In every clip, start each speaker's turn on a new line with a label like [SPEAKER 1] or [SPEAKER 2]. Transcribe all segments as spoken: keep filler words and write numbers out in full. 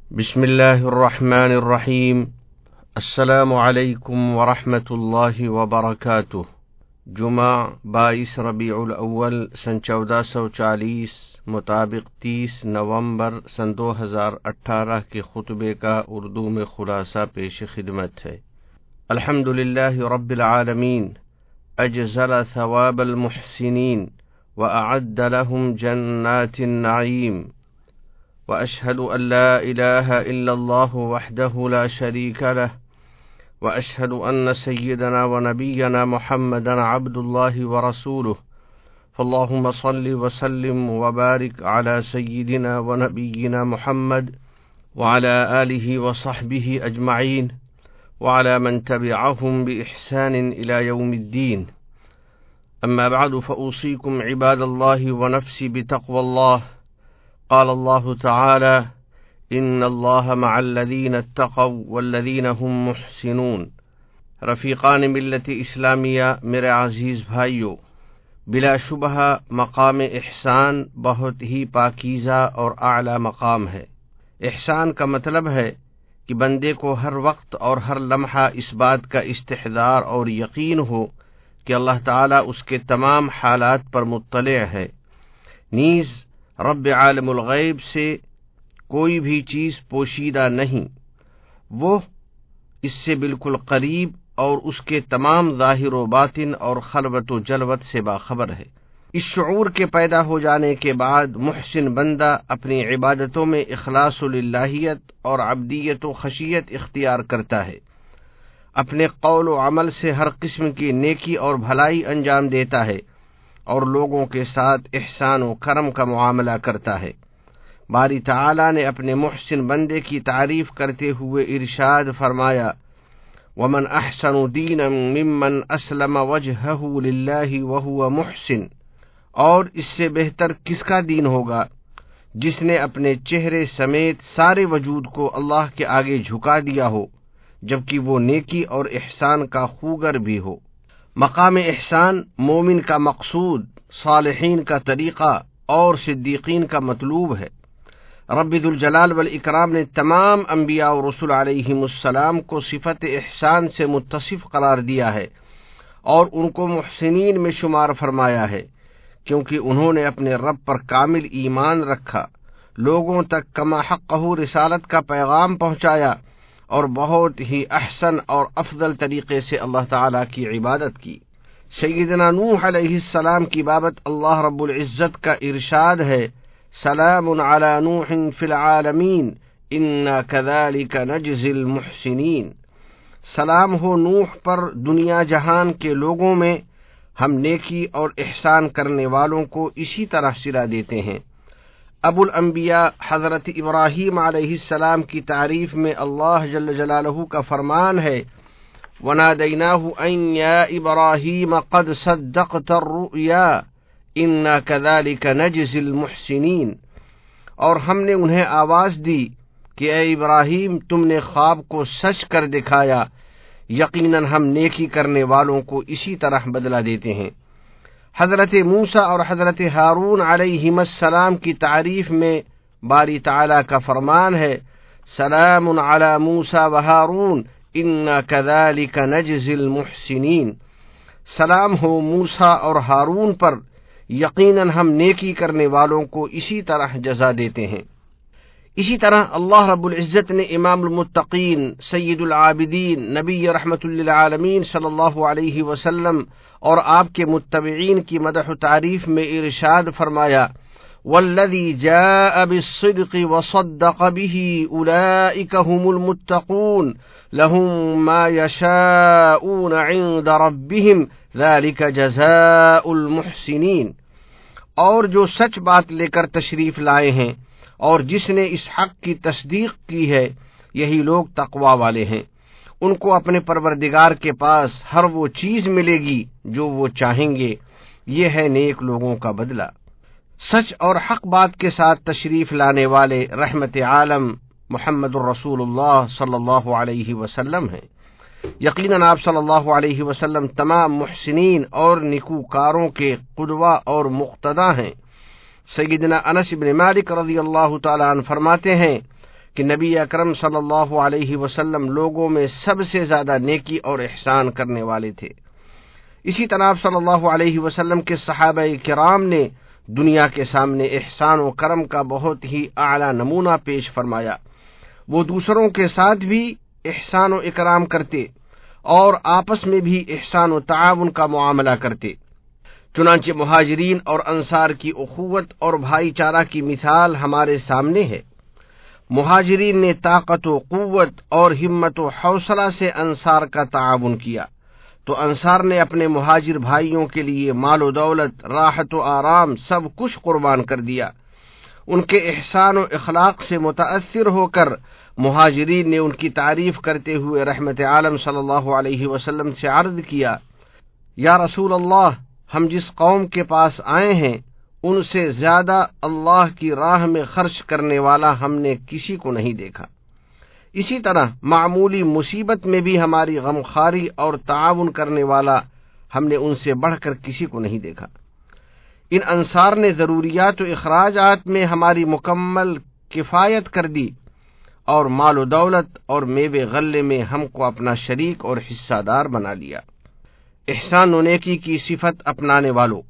[SPEAKER 1] بسم اللہ الرحمن الرحیم۔ السلام علیکم ورحمۃ اللہ وبرکاتہ۔ جمعہ بائیس ربیع الاول سن چودہ سو چالیس مطابق تیس نومبر سن دو ہزار اٹھارہ کے خطبے کا اردو میں خلاصہ پیش خدمت ہے۔ الحمد للہ رب العالمین اجزل ثواب المحسنین واعد لهم جنات النعیم، وأشهد أن لا إله إلا الله وحده لا شريك له، وأشهد أن سيدنا ونبينا محمدا عبد الله ورسوله، فاللهم صل وسلم وبارك على سيدنا ونبينا محمد وعلى آله وصحبه أجمعين وعلى من تبعهم بإحسان إلى يوم الدين. أما بعد، فأوصيكم عباد الله ونفسي بتقوى الله. قال الله تعالى إن الله مع الذين اتقوا والذين هم محسنون۔ رفیقان ملت اسلامیہ، میرے عزیز بھائیو، بلا شبہ مقام احسان بہت ہی پاکیزہ اور اعلی مقام ہے۔ احسان کا مطلب ہے کہ بندے کو ہر وقت اور ہر لمحہ اس بات کا استحضار اور یقین ہو کہ اللہ تعالیٰ اس کے تمام حالات پر مطلع ہے، نیز رب عالم الغیب سے کوئی بھی چیز پوشیدہ نہیں، وہ اس سے بالکل قریب اور اس کے تمام ظاہر و باطن اور خلوت و جلوت سے باخبر ہے۔ اس شعور کے پیدا ہو جانے کے بعد محسن بندہ اپنی عبادتوں میں اخلاص و للہیت اور عبدیت و خشیت اختیار کرتا ہے، اپنے قول و عمل سے ہر قسم کی نیکی اور بھلائی انجام دیتا ہے اور لوگوں کے ساتھ احسان و کرم کا معاملہ کرتا ہے۔ باری تعالیٰ نے اپنے محسن بندے کی تعریف کرتے ہوئے ارشاد فرمایا، وَمَنْ أَحْسَنُ دِينًا مِّمَّنْ أَسْلَمَ وَجْهَهُ لِلَّهِ وَهُوَ مُحْسِنٌ، اور اس سے بہتر کس کا دین ہوگا جس نے اپنے چہرے سمیت سارے وجود کو اللہ کے آگے جھکا دیا ہو جبکہ وہ نیکی اور احسان کا خوگر بھی ہو۔ مقام احسان مومن کا مقصود، صالحین کا طریقہ اور صدیقین کا مطلوب ہے۔ رب ذوالجلال والاکرام نے تمام انبیاء و رسل علیہم السلام کو صفت احسان سے متصف قرار دیا ہے اور ان کو محسنین میں شمار فرمایا ہے، کیونکہ انہوں نے اپنے رب پر کامل ایمان رکھا، لوگوں تک کما حقہ رسالت کا پیغام پہنچایا اور بہت ہی احسن اور افضل طریقے سے اللہ تعالیٰ کی عبادت کی۔ سیدنا نوح علیہ السلام کی بابت اللہ رب العزت کا ارشاد ہے، سلام علی نوح فی العالمین انا کذالک نجزی المحسنین۔ سلام ہو نوح پر دنیا جہان کے لوگوں میں، ہم نیکی اور احسان کرنے والوں کو اسی طرح صلہ دیتے ہیں۔ ابو الانبیاء حضرت ابراہیم علیہ السلام کی تعریف میں اللہ جل جلالہ کا فرمان ہے، وَنَادَيْنَاهُ أَن يَا إِبْرَاهِيمَ قَدْ صَدَّقْتَ الرُّؤْيَا إِنَّا كَذَلِكَ نَجْزِي الْمُحْسِنِينَ، اور ہم نے انہیں آواز دی کہ اے ابراہیم، تم نے خواب کو سچ کر دکھایا، یقیناً ہم نیکی کرنے والوں کو اسی طرح بدلہ دیتے ہیں۔ حضرت موسیٰ اور حضرت ہارون علیہم السلام کی تعریف میں باری تعالیٰ کا فرمان ہے، سلام علی موسیٰ و ہارون انا کذالک نجزی المحسنین۔ سلام ہو موسیٰ اور ہارون پر، یقیناً ہم نیکی کرنے والوں کو اسی طرح جزا دیتے ہیں۔ اسی طرح اللہ رب العزت نے امام المتقین، سید العابدین، نبی رحمت للعالمین صلی اللہ علیہ وسلم اور آپ کے متبعین کی مدح و تعریف میں ارشاد فرمایا، والذی جاء بالصدق وصدق به اولئک هم المتقون لهم ما یشاءون عند ربهم ذلک جزاء المحسنین۔ اور جو سچ بات لے کر تشریف لائے ہیں اور جس نے اس حق کی تصدیق کی ہے، یہی لوگ تقوی والے ہیں، ان کو اپنے پروردگار کے پاس ہر وہ چیز ملے گی جو وہ چاہیں گے، یہ ہے نیک لوگوں کا بدلہ۔ سچ اور حق بات کے ساتھ تشریف لانے والے رحمت عالم محمد الرسول اللہ صلی اللہ علیہ وسلم ہیں۔ یقیناً آپ صلی اللہ علیہ وسلم تمام محسنین اور نیکوکاروں کے قدوہ اور مقتدی ہیں۔ سیدنا انس بن مالک رضی اللہ تعالیٰ عنہ فرماتے ہیں کہ نبی اکرم صلی اللہ علیہ وسلم لوگوں میں سب سے زیادہ نیکی اور احسان کرنے والے تھے۔ اسی طرح صلی اللہ علیہ وسلم کے صحابہ کرام نے دنیا کے سامنے احسان و کرم کا بہت ہی اعلیٰ نمونہ پیش فرمایا۔ وہ دوسروں کے ساتھ بھی احسان و اکرام کرتے اور آپس میں بھی احسان و تعاون کا معاملہ کرتے۔ چنانچہ مہاجرین اور انصار کی اخوت اور بھائی چارہ کی مثال ہمارے سامنے ہے۔ مہاجرین نے طاقت و قوت اور ہمت و حوصلہ سے انصار کا تعاون کیا، تو انصار نے اپنے مہاجر بھائیوں کے لیے مال و دولت، راحت و آرام سب کچھ قربان کر دیا۔ ان کے احسان و اخلاق سے متاثر ہو کر مہاجرین نے ان کی تعریف کرتے ہوئے رحمت عالم صلی اللہ علیہ وسلم سے عرض کیا، یا رسول اللہ، ہم جس قوم کے پاس آئے ہیں ان سے زیادہ اللہ کی راہ میں خرچ کرنے والا ہم نے کسی کو نہیں دیکھا۔ اسی طرح معمولی مصیبت میں بھی ہماری غمخواری اور تعاون کرنے والا ہم نے ان سے بڑھ کر کسی کو نہیں دیکھا۔ ان انصار نے ضروریات و اخراجات میں ہماری مکمل کفایت کر دی اور مال و دولت اور میوے غلے میں ہم کو اپنا شریک اور حصہ دار بنا لیا۔ احسان و نیکی کی صفت اپنانے والوں،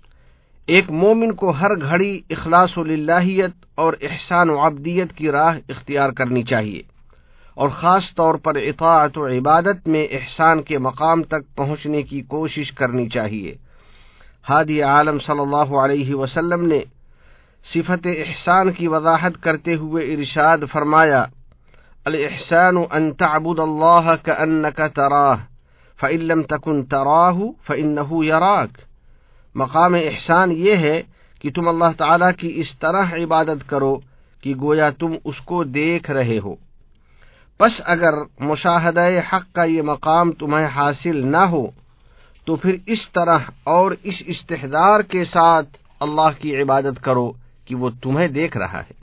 [SPEAKER 1] ایک مومن کو ہر گھڑی اخلاص و للہیت اور احسان و عبدیت کی راہ اختیار کرنی چاہیے، اور خاص طور پر اطاعت و عبادت میں احسان کے مقام تک پہنچنے کی کوشش کرنی چاہیے۔ ہادی عالم صلی اللہ علیہ وسلم نے صفت احسان کی وضاحت کرتے ہوئے ارشاد فرمایا، الاحسان ان تعبد اللہ کأنک تراہ فإن لم تکن تراہ فإنہ یراک۔ مقام احسان یہ ہے کہ تم اللہ تعالیٰ کی اس طرح عبادت کرو کہ گویا تم اس کو دیکھ رہے ہو۔ پس اگر مشاہدہ حق کا یہ مقام تمہیں حاصل نہ ہو تو پھر اس طرح اور اس استحضار کے ساتھ اللہ کی عبادت کرو کہ وہ تمہیں دیکھ رہا ہے۔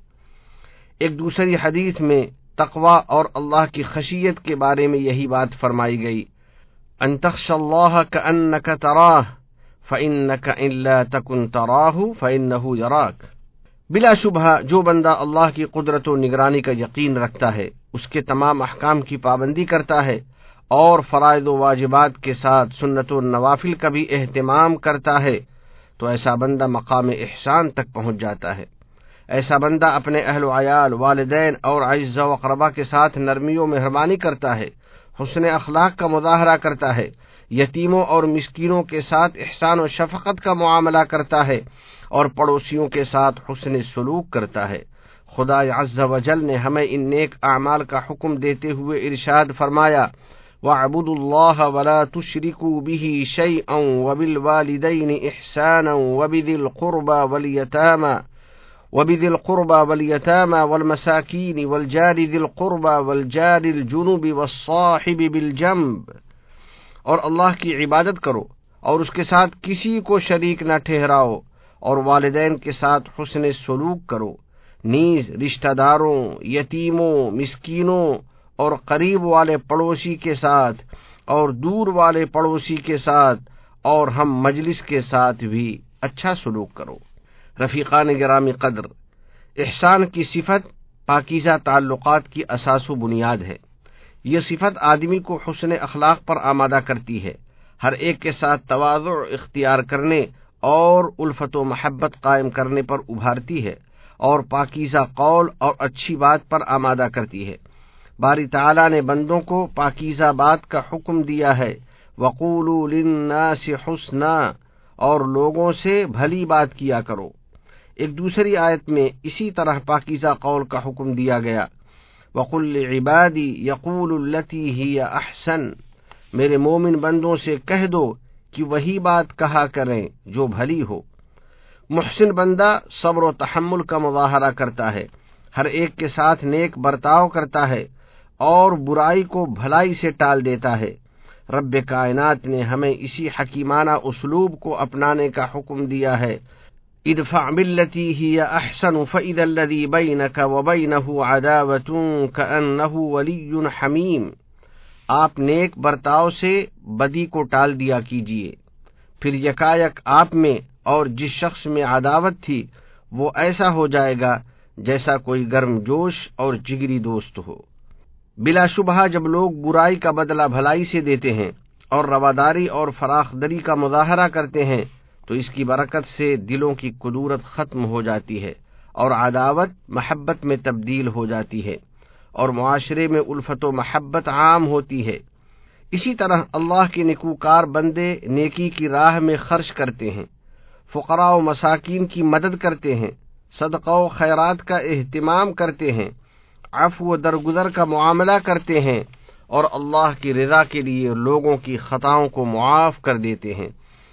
[SPEAKER 1] ایک دوسری حدیث میں تقوی اور اللہ کی خشیت کے بارے میں یہی بات فرمائی گئی، ان تخشى اللہ کأنک تراہ فإنک ان لا تکن تراہ فإنہ یراک۔ بلا شبہ جو بندہ اللہ کی قدرت و نگرانی کا یقین رکھتا ہے، اس کے تمام احکام کی پابندی کرتا ہے اور فرائض و واجبات کے ساتھ سنت و نوافل کا بھی اہتمام کرتا ہے، تو ایسا بندہ مقام احسان تک پہنچ جاتا ہے۔ ایسا بندہ اپنے اہل و عیال، والدین اور اعزاء و اقربا کے ساتھ نرمی و مہربانی کرتا ہے، حسن اخلاق کا مظاہرہ کرتا ہے، یتیموں اور مسکینوں کے ساتھ احسان و شفقت کا معاملہ کرتا ہے اور پڑوسیوں کے ساتھ حسن سلوک کرتا ہے۔ خدا عز و جل نے ہمیں ان نیک اعمال کا حکم دیتے ہوئے ارشاد فرمایا، وَاعْبُدُوا اللَّهَ وَلَا تُشْرِكُوا بِهِ شَيْئًا وَبِالْوَالِدَيْنِ إِحْسَانًا وَبِذِي الْقُرْبَى وَالْيَتَامَى وَبِذِي الْقُرْبَى وَالْيَتَامَى وَالْمَسَاكِينِ وَالْجَارِ ذِي الْقُرْبَى وَالْجَارِ الْجُنُبِ وَالصَّاحِبِ بِالْجَنبِ، اور اللہ کی عبادت کرو اور اس کے ساتھ کسی کو شریک نہ ٹھہراؤ، اور والدین کے ساتھ حسن سلوک کرو، نیز رشتہ داروں، یتیموں، مسکینوں اور قریب والے پڑوسی کے ساتھ اور دور والے پڑوسی کے ساتھ اور ہم مجلس کے ساتھ بھی اچھا سلوک کرو۔ رفیقان گرامی قدر، احسان کی صفت پاکیزہ تعلقات کی اساس و بنیاد ہے۔ یہ صفت آدمی کو حسن اخلاق پر آمادہ کرتی ہے، ہر ایک کے ساتھ تواضع اختیار کرنے اور الفت و محبت قائم کرنے پر ابھارتی ہے، اور پاکیزہ قول اور اچھی بات پر آمادہ کرتی ہے۔ باری تعالیٰ نے بندوں کو پاکیزہ بات کا حکم دیا ہے، وَقُولُوا لِلنَّاسِ حُسْنًا، اور لوگوں سے بھلی بات کیا کرو۔ ایک دوسری آیت میں اسی طرح پاکیزہ قول کا حکم دیا گیا، وَقُل لِعِبَادِي يَقُولُوا الَّتِي هِيَ أَحْسَنُ، میرے مومن بندوں سے کہہ دو کہ وہی بات کہا کریں جو بھلی ہو۔ محسن بندہ صبر و تحمل کا مظاہرہ کرتا ہے، ہر ایک کے ساتھ نیک برتاؤ کرتا ہے اور برائی کو بھلائی سے ٹال دیتا ہے۔ رب کائنات نے ہمیں اسی حکیمانہ اسلوب کو اپنانے کا حکم دیا ہے، ادفع بالتی ہی احسن فاذا الذی بینک وبینہ عداوۃ کأنہ ولی حمیم۔ آپ نیک برتاؤ سے بدی کو ٹال دیا کیجیے، پھر یکایک آپ میں اور جس شخص میں عداوت تھی وہ ایسا ہو جائے گا جیسا کوئی گرم جوش اور جگری دوست ہو۔ بلا شبہ جب لوگ برائی کا بدلہ بھلائی سے دیتے ہیں اور رواداری اور فراخ دلی کا مظاہرہ کرتے ہیں تو اس کی برکت سے دلوں کی کدورت ختم ہو جاتی ہے اور عداوت محبت میں تبدیل ہو جاتی ہے اور معاشرے میں الفت و محبت عام ہوتی ہے۔ اسی طرح اللہ کے نیکوکار بندے نیکی کی راہ میں خرچ کرتے ہیں، فقراء و مساکین کی مدد کرتے ہیں، صدقہ و خیرات کا اہتمام کرتے ہیں، عفو و درگزر کا معاملہ کرتے ہیں اور اللہ کی رضا کے لیے لوگوں کی خطاؤں کو معاف کر دیتے ہیں۔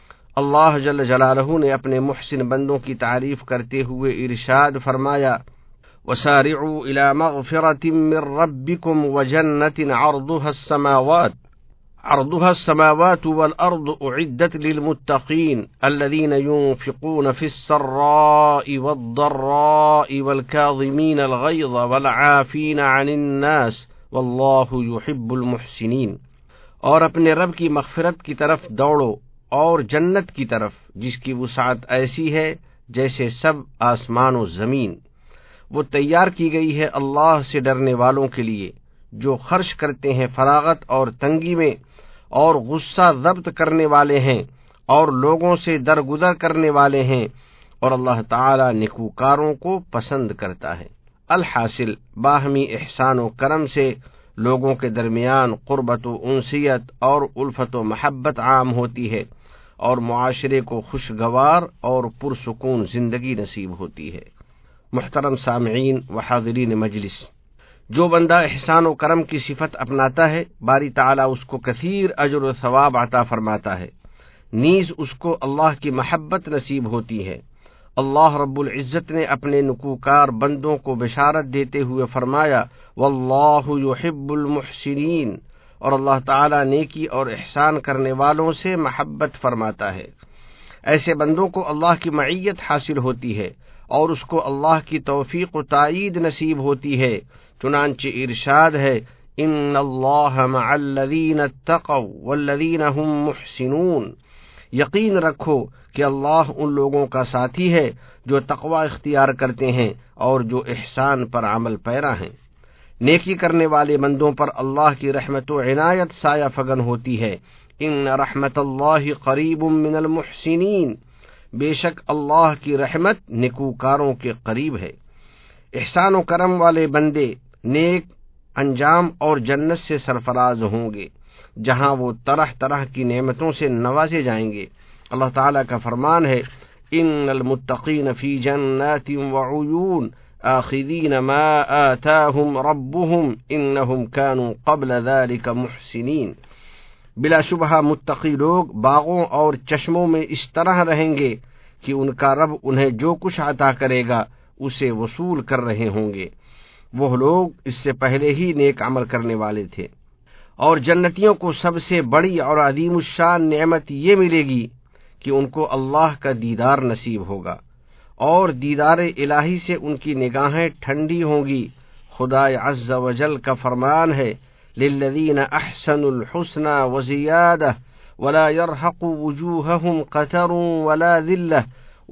[SPEAKER 1] اللہ جل جلالہ نے اپنے محسن بندوں کی تعریف کرتے ہوئے ارشاد فرمایا: وَسَارِعُوا إِلَى مَغْفِرَةٍ مِّن رَّبِّكُمْ وَجَنَّةٍ عَرْضُهَا السَّمَاوَاتُ عرضها السماوات والأرض أعدت للمتقين الذين ينفقون في السراء والضراء والكاظمين الغيظ والعافين عن الناس والله يحب المحسنين۔ اور اپنے رب کی مغفرت کی طرف دوڑو اور جنت کی طرف جس کی وسعت ایسی ہے جیسے سب آسمان و زمین، وہ تیار کی گئی ہے اللہ سے ڈرنے والوں کے لیے جو خرچ کرتے ہیں فراغت اور تنگی میں، اور غصہ ضبط کرنے والے ہیں اور لوگوں سے درگزر کرنے والے ہیں، اور اللہ تعالی نیکوکاروں کو پسند کرتا ہے۔ الحاصل باہمی احسان و کرم سے لوگوں کے درمیان قربت و انسیت اور الفت و محبت عام ہوتی ہے اور معاشرے کو خوشگوار اور پرسکون زندگی نصیب ہوتی ہے۔ محترم سامعین و حاضرین مجلس، جو بندہ احسان و کرم کی صفت اپناتا ہے باری تعالیٰ اس کو کثیر اجر و ثواب عطا فرماتا ہے، نیز اس کو اللہ کی محبت نصیب ہوتی ہے۔ اللہ رب العزت نے اپنے نکوکار بندوں کو بشارت دیتے ہوئے فرمایا: واللہ یحب المحسنین، اور اللہ تعالیٰ نیکی اور احسان کرنے والوں سے محبت فرماتا ہے۔ ایسے بندوں کو اللہ کی معیت حاصل ہوتی ہے اور اس کو اللہ کی توفیق و تائید نصیب ہوتی ہے، چنانچہ ارشاد ہے: ان اللہ مع الذین اتقوا والذین هم محسنون، یقین رکھو کہ اللہ ان لوگوں کا ساتھی ہے جو تقوی اختیار کرتے ہیں اور جو احسان پر عمل پیرا ہیں۔ نیکی کرنے والے بندوں پر اللہ کی رحمت و عنایت سایہ فگن ہوتی ہے۔ ان رحمت اللہ قریب من المحسنین، بے شک اللہ کی رحمت نیکوکاروں کے قریب ہے۔ احسان و کرم والے بندے نیک انجام اور جنت سے سرفراز ہوں گے جہاں وہ طرح طرح کی نعمتوں سے نوازے جائیں گے۔ اللہ تعالیٰ کا فرمان ہے: ان المتقین فی جنات وعیون آخذین ما آتاہم ربهم انہم کانوا قبل ذلک محسنین۔ بلا شبہ متقی لوگ باغوں اور چشموں میں اس طرح رہیں گے کہ ان کا رب انہیں جو کچھ عطا کرے گا اسے وصول کر رہے ہوں گے۔ وہ لوگ اس سے پہلے ہی نیک عمل کرنے والے تھے۔ اور جنتیوں کو سب سے بڑی اور عظیم الشان نعمت یہ ملے گی کہ ان کو اللہ کا دیدار نصیب ہوگا، اور دیدار الہی سے ان کی نگاہیں ٹھنڈی ہوں گی۔ خدا عز و جل کا فرمان ہے: للذین احسنوا الحسنى وزیادہ ولا يرهق وجوههم قتر ولا ذلة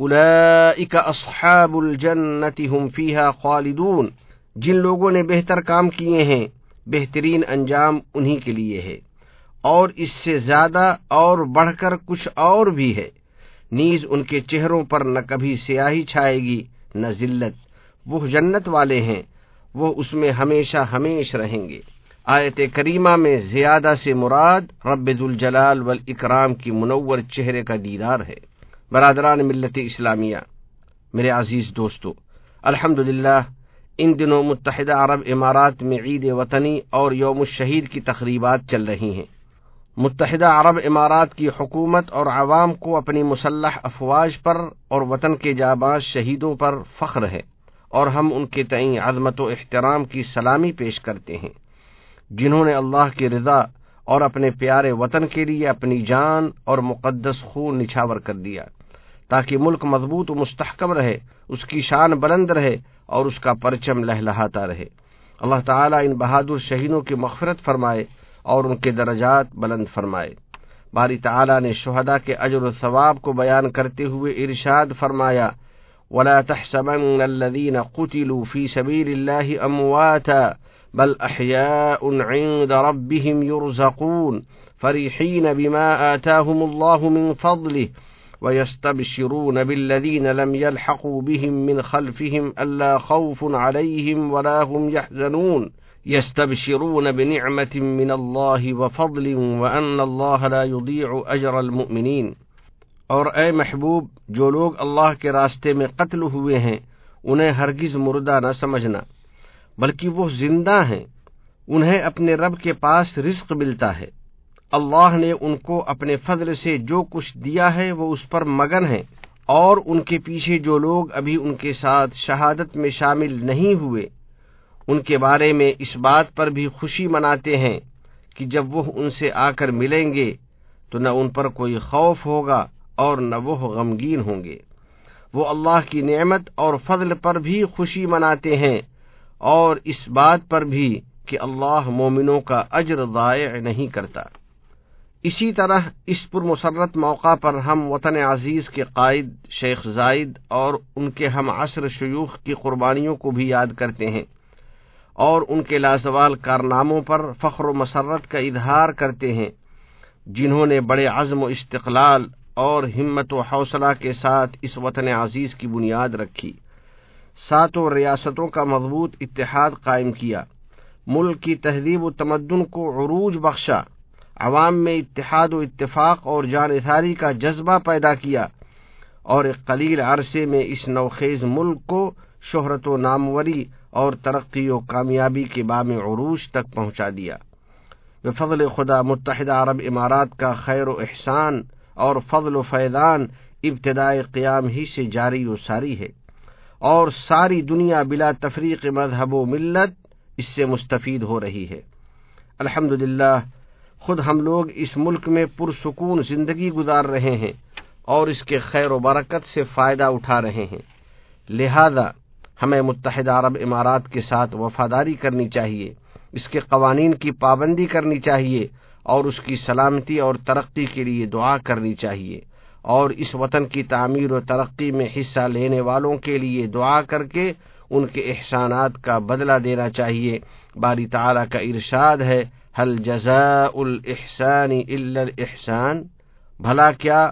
[SPEAKER 1] اولئک اصحاب الجنة هم فیہا خالدون۔ جن لوگوں نے بہتر کام کیے ہیں بہترین انجام انہی کے لیے ہے، اور اس سے زیادہ اور بڑھ کر کچھ اور بھی ہے، نیز ان کے چہروں پر نہ کبھی سیاہی چھائے گی نہ ذلت، وہ جنت والے ہیں، وہ اس میں ہمیشہ ہمیش رہیں گے۔ آیت کریمہ میں زیادہ سے مراد رب ذوالجلال والاکرام کی منور چہرے کا دیدار ہے۔ برادران ملت اسلامیہ، میرے عزیز دوستو، الحمدللہ ان دنوں متحدہ عرب امارات میں عید وطنی اور یوم الشہید کی تقریبات چل رہی ہیں۔ متحدہ عرب امارات کی حکومت اور عوام کو اپنی مسلح افواج پر اور وطن کے جانباز شہیدوں پر فخر ہے، اور ہم ان کے تئیں عظمت و احترام کی سلامی پیش کرتے ہیں، جنہوں نے اللہ کی رضا اور اپنے پیارے وطن کے لیے اپنی جان اور مقدس خون نچھاور کر دیا تاکہ ملک مضبوط و مستحکم رہے، اس کی شان بلند رہے اور اس کا پرچم لہلہاتا رہے۔ اللہ تعالیٰ ان بہادر شہیدوں کی مغفرت فرمائے اور ان کے درجات بلند فرمائے۔ باری تعالیٰ نے شہداء کے اجر و ثواب کو بیان کرتے ہوئے ارشاد فرمایا: ولا تحسبن الذين قتلوا في سبيل الله أمواتا بل أحياء عند ربهم يرزقون فرحين بما آتاهم الله من فضله ويستبشرون بالذين لم يلحقوا بهم من خلفهم ألا خوف عليهم ولا هم يحزنون يستبشرون بنعمة من الله وفضل وأن الله لا يضيع أجر المؤمنين۔ اور اے محبوب، جو لوگ اللہ کے راستے میں قتل ہوئے ہیں انہیں ہرگز مردہ نہ سمجھنا، بلکہ وہ زندہ ہیں، انہیں اپنے رب کے پاس رزق ملتا ہے، اللہ نے ان کو اپنے فضل سے جو کچھ دیا ہے وہ اس پر مگن ہیں، اور ان کے پیچھے جو لوگ ابھی ان کے ساتھ شہادت میں شامل نہیں ہوئے ان کے بارے میں اس بات پر بھی خوشی مناتے ہیں کہ جب وہ ان سے آ کر ملیں گے تو نہ ان پر کوئی خوف ہوگا اور نہ وہ غمگین ہوں گے۔ وہ اللہ کی نعمت اور فضل پر بھی خوشی مناتے ہیں اور اس بات پر بھی کہ اللہ مومنوں کا اجر ضائع نہیں کرتا۔ اسی طرح اس پرمسرت موقع پر ہم وطن عزیز کے قائد شیخ زائد اور ان کے ہم عصر شیوخ کی قربانیوں کو بھی یاد کرتے ہیں اور ان کے لازوال کارناموں پر فخر و مسرت کا اظہار کرتے ہیں، جنہوں نے بڑے عزم و استقلال اور ہمت و حوصلہ کے ساتھ اس وطن عزیز کی بنیاد رکھی، ساتوں ریاستوں کا مضبوط اتحاد قائم کیا، ملک کی تہذیب و تمدن کو عروج بخشا، عوام میں اتحاد و اتفاق اور جانثاری کا جذبہ پیدا کیا، اور ایک قلیل عرصے میں اس نوخیز ملک کو شہرت و ناموری اور ترقی و کامیابی کے بام عروج تک پہنچا دیا۔ بفضل خدا متحدہ عرب امارات کا خیر و احسان اور فضل و فیضان ابتدائے قیام ہی سے جاری و ساری ہے، اور ساری دنیا بلا تفریق مذہب و ملت اس سے مستفید ہو رہی ہے۔ الحمدللہ خود ہم لوگ اس ملک میں پرسکون زندگی گزار رہے ہیں اور اس کے خیر و برکت سے فائدہ اٹھا رہے ہیں، لہذا ہمیں متحدہ عرب امارات کے ساتھ وفاداری کرنی چاہیے، اس کے قوانین کی پابندی کرنی چاہیے اور اس کی سلامتی اور ترقی کے لیے دعا کرنی چاہیے، اور اس وطن کی تعمیر و ترقی میں حصہ لینے والوں کے لیے دعا کر کے ان کے احسانات کا بدلہ دینا چاہیے۔ باری تعالیٰ کا ارشاد ہے، هل جزاء الاحسان الا الاحسان، بھلا کیا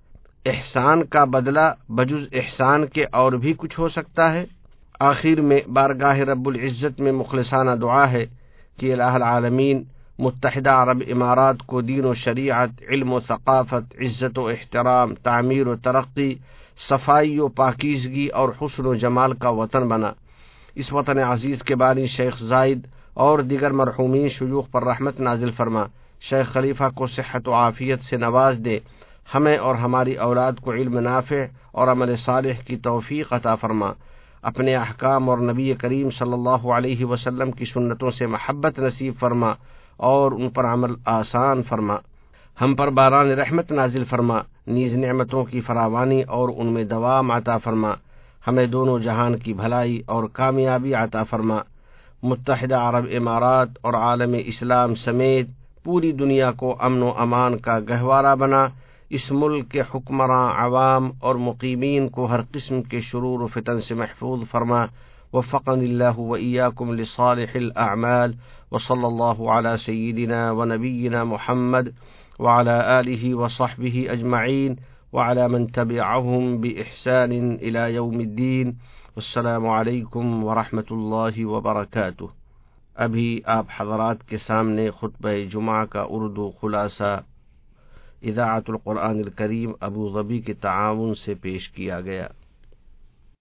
[SPEAKER 1] احسان کا بدلہ بجز احسان کے اور بھی کچھ ہو سکتا ہے؟ آخر میں بارگاہ رب العزت میں مخلصانہ دعا ہے کہ الہ العالمین متحدہ عرب امارات کو دین و شریعت، علم و ثقافت، عزت و احترام، تعمیر و ترقی، صفائی و پاکیزگی اور حسن و جمال کا وطن بنا۔ اس وطن عزیز کے بانی شیخ زائد اور دیگر مرحومین شیوخ پر رحمت نازل فرما، شیخ خلیفہ کو صحت و عافیت سے نواز دے، ہمیں اور ہماری اولاد کو علم نافع اور عمل صالح کی توفیق عطا فرما، اپنے احکام اور نبی کریم صلی اللہ علیہ وسلم کی سنتوں سے محبت نصیب فرما اور ان پر عمل آسان فرما، ہم پر باران رحمت نازل فرما، نیز نعمتوں کی فراوانی اور ان میں دوام عطا فرما، ہمیں دونوں جہان کی بھلائی اور کامیابی عطا فرما۔ متحدہ عرب امارات اور عالم اسلام سمیت پوری دنیا کو امن و امان کا گہوارہ بنا، اس ملک کے حکمراں، عوام اور مقیمین کو ہر قسم کے شرور و فتن سے محفوظ فرما۔ وفقنی اللہ وإیاکم لصالح الاعمال، وصلی اللہ علی سیدنا ونبینا محمد وعلى آلہ وصحبہ اجمعین وعلى من تبعهم بإحسان إلى يوم الدین۔ السلام علیکم ورحمۃ اللہ وبرکاتہ۔ ابھی آپ حضرات کے سامنے خطبہ جمعہ کا اردو خلاصہ اذاعۃ القرآن الکریم ابو ظبی کے تعاون سے پیش کیا گیا۔